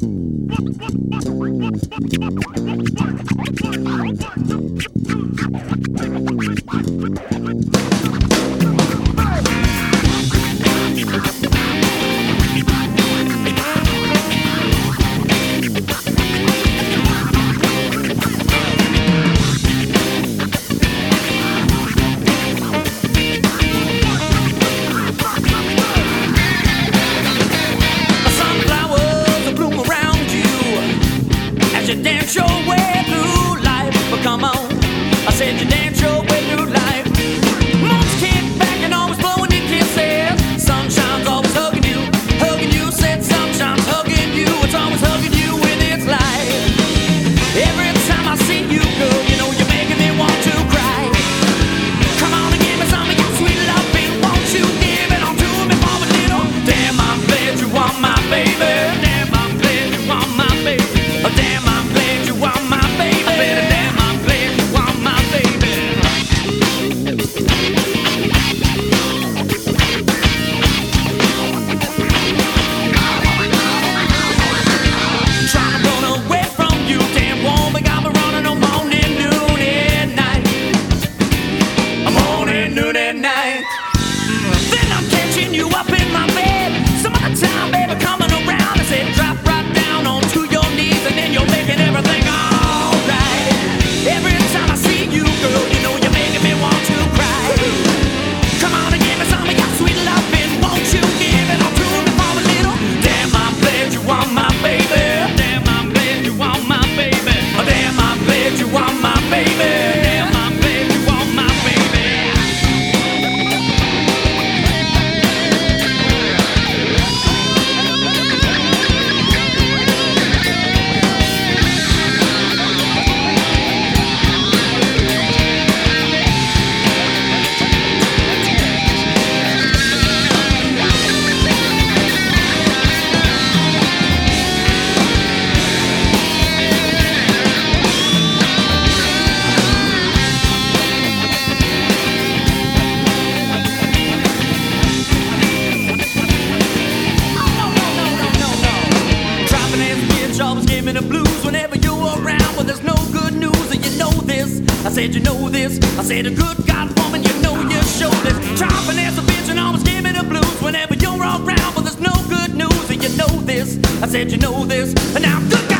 Dance your way through life, but come on, I said you dance your way through life. Moon's kick back and always blowing your kisses. Sunshine's always hugging you, hugging you. Said sunshine's hugging you, it's always hugging you with its light. Every time I see you, girl, you know you're making me want to cry. Come on and give me some of your sweet loving, won't you give it on to me for a little? Damn, I'm glad you are my baby. Damn, I'm glad you are my baby. Damn, I'm glad you are my baby. Damn, I'm glad you are my baby. Trying to run away from you, damn woman, got me running on morning, noon, and night. Morning, noon, and night. Then I'm catching you up in my bed. Some other time, baby, coming around and said, drop right down onto your knees, and then you're making everything alright. Every time I see you, girl, you know you're making me want to cry. Come on and give me some of your sweet loving, won't you give it all to me for a little? Damn, I'm glad you are my baby. Damn, I'm glad you are my baby. Damn, I'm glad you are my baby. Damn, I'm glad you are my baby. Always give me the blues whenever you're around, but there's no good news, and you know this. I said you know this. I said a good God woman, you know you show this. Chopping as a bitch and always give me the blues whenever you're around, but there's no good news, and you know this. I said you know this. And now good